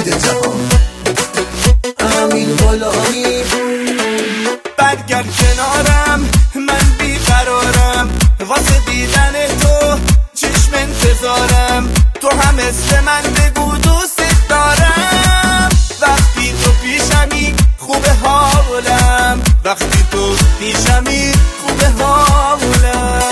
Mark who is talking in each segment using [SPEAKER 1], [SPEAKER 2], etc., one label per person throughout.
[SPEAKER 1] امید جهان امین غلامی.
[SPEAKER 2] برگرد کنارم من بیقرارم، واسه دیدن تو چشم انتظارم، تو هم مثل من بگو دوست دارم. وقتی تو پیشمی خوب حالم، وقتی تو پیشمی خوب حالم.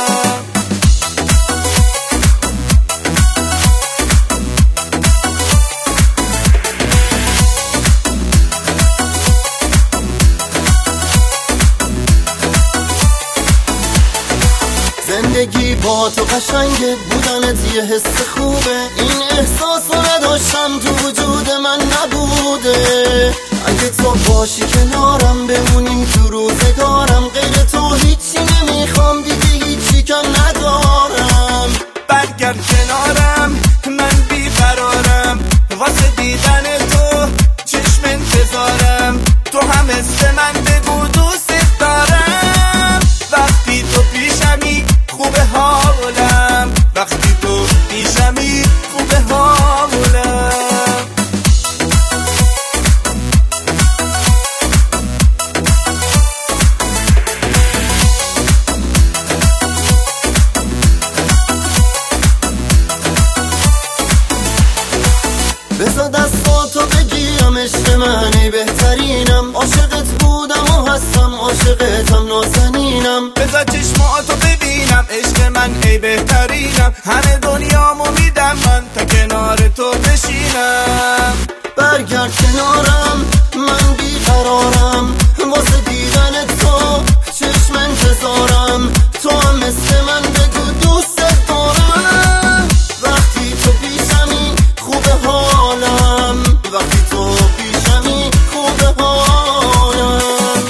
[SPEAKER 1] زندگی با تو قشنگه، بودنت یه حس خوبه، این احساسو نداشتم تو وجود من نبوده. اگه تو باشی کنارم بمونی تو روزگارم، غیر تو هیچی نمیخوام دیگه، هیچی کم ندارم.
[SPEAKER 2] برگرد کنارم من بیقرارم، واسه دیدن تو چشم انتظارم، تو هم مثل من بگو دوست دارم. وقتی تو پیشمی خوب حالم، وقتی تو پیشمی خوب حالم.
[SPEAKER 1] بذار دستاتو بگیرم عشق من ای بهترینم، عاشقت بودم و هستم عاشقتم نازنینم.
[SPEAKER 2] بذار چشماتو ببینم عشق من ای بهترینم، همه دنیامو میدم من تا کنار تو بشینم.
[SPEAKER 1] برگرد کنارم من بیقرارم، واسه دیدن تو چشم انتظارم، تو هم مثل من بگو دوست دارم. وقتی تو پیشمی خوب حالم، وقتی تو پیشمی خوب حالم.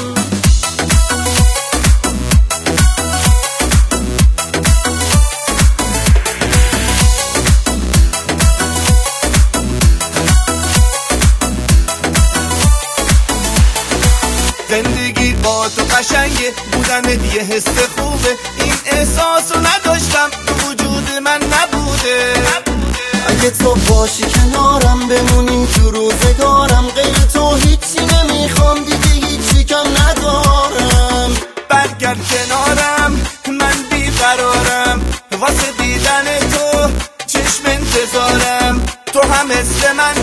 [SPEAKER 2] زندگی با تو قشنگه، بودن یه حس خوبه، این احساسو نداشتم تو وجود من نبوده.
[SPEAKER 1] اگه تو باشی کنارم بمونی تو روزگارم، غیر تو هیچی نمیخوام دیگه، هیچی کم ندارم.
[SPEAKER 2] برگرد کنارم من بیقرارم، واسه دیدن تو چشم انتظارم، تو هم مثل من